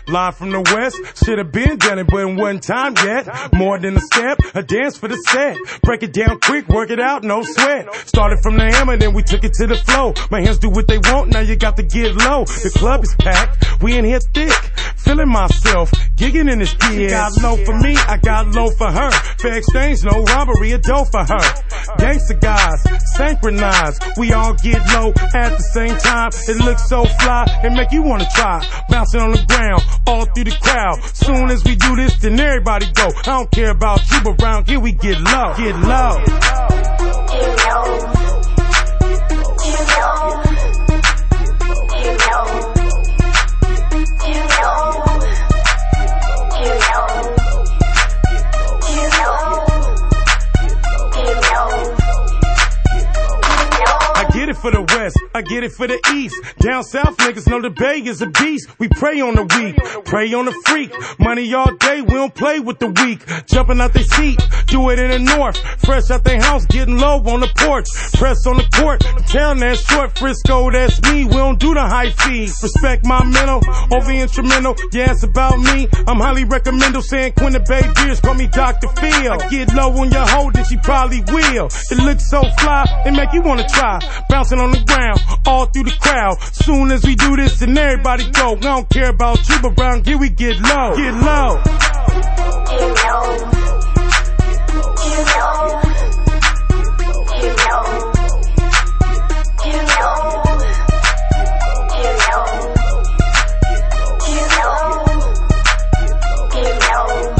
Live from the west, should've been done it, but in one time yet. More than a step, a dance for the set. Break it down quick, work it out, no sweat. Started from the hammer, then we took it to the flow. My hands do what they want, now you got to get low. The club is packed, we in here thick. Feeling myself, gigging in this kid. She got low for me, I got low for her. Fair exchange, no robbery, a dough for her. Gangsta guys, synchronized. We all get low at the same time. It looks so fly, it make you wanna try. Bouncing on the ground, all through the crowd. Soon as we do this, then everybody go. I don't care about you, but round here we get low. Get low. Get low. Get low. Get low. I get it for the west, I get it for the east. Down south niggas know the Bay is a beast. We prey on the weak, prey on the freak. Money all day, we don't play with the weak. Jumping out their seat, do it in the north. Fresh out their house, getting low on the porch. Press on the court, the town that's short. Frisco, that's me, we don't do the high fee. Respect my mental, over instrumental. Yeah, it's about me, I'm highly recommendal. Saying Quinn Bay Beers, call me Dr. Phil. I get low on your hoe, then she probably will. It looks so fly, it make you wanna try. Bouncing on the ground, all through the crowd. Soon as we do this, then everybody go. I don't care about you, but round here we get low. Get low. Get low. Get low. Get low. Get low. Get low. Get low. Get low.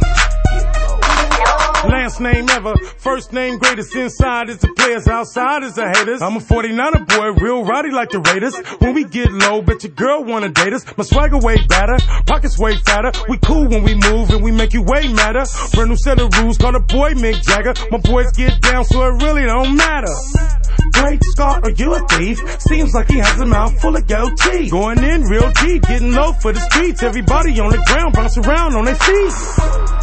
Last name ever, first name greatest. Inside is the players, outside is the haters. I'm a 49er boy, real rowdy like the Raiders. When we get low, bet your girl wanna date us. My swagger way better, pockets way fatter. We cool when we move and we make you way madder. Brand new set of rules, call the boy Mick Jagger. My boys get down so it really don't matter. Great Scott, are you a thief? Seems like he has a mouth full of goatee. Going in real deep, getting low for the streets. Everybody on the ground, bounce around on their feet.